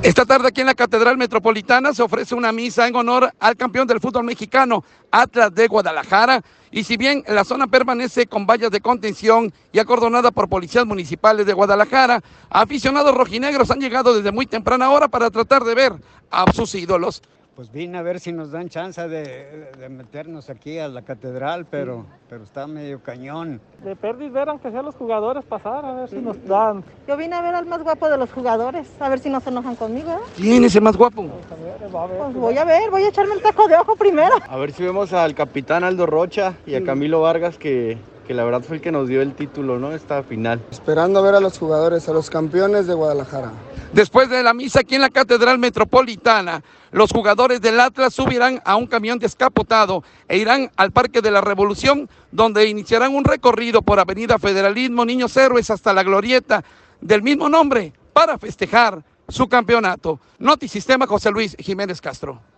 Esta tarde aquí en la Catedral Metropolitana se ofrece una misa en honor al campeón del fútbol mexicano, Atlas de Guadalajara, y si bien la zona permanece con vallas de contención y acordonada por policías municipales de Guadalajara, aficionados rojinegros han llegado desde muy temprana hora para tratar de ver a sus ídolos. Pues vine a ver si nos dan chance de meternos aquí a la catedral, pero está medio cañón. De perdiz ver aunque sean los jugadores pasar, a ver si nos dan. Yo vine a ver al más guapo de los jugadores, a ver si no se enojan conmigo. ¿Quién es el más guapo? Pues voy a echarme el taco de ojo primero. A ver si vemos al capitán Aldo Rocha y a Camilo Vargas, que la verdad fue el que nos dio el título, ¿no? Esta final. Esperando a ver a los jugadores, a los campeones de Guadalajara. Después de la misa aquí en la Catedral Metropolitana, los jugadores del Atlas subirán a un camión descapotado e irán al Parque de la Revolución, donde iniciarán un recorrido por Avenida Federalismo, Niños Héroes, hasta la glorieta del mismo nombre, para festejar su campeonato. Notisistema, José Luis Jiménez Castro.